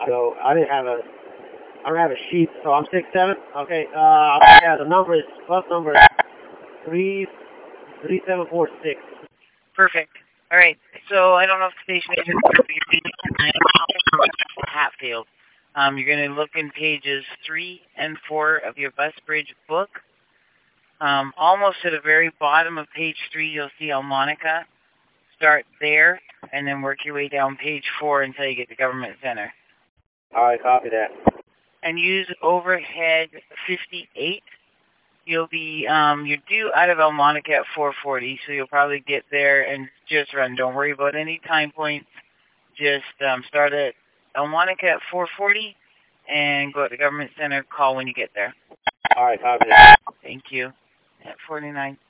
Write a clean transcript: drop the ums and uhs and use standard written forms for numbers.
So I don't have a sheet, so I'm 6'7". Okay, yeah, the bus number is 3746. Perfect. All right. So I don't know if the station agent Hatfield. You're going to look in pages 3 and 4 of your Bus Bridge book. Almost at the very bottom of page 3, you'll see Elmonica. Start there, and then work your way down page 4 until you get to Government Center. All right, copy that. And use overhead 58. You'll be, you're due out of Elmonica at 4:40, so you'll probably get there and just run. Don't worry about any time points. Just start at Elmonica at 4:40 and go to the Government Center. Call when you get there. All right, copy that. Thank you. At 49.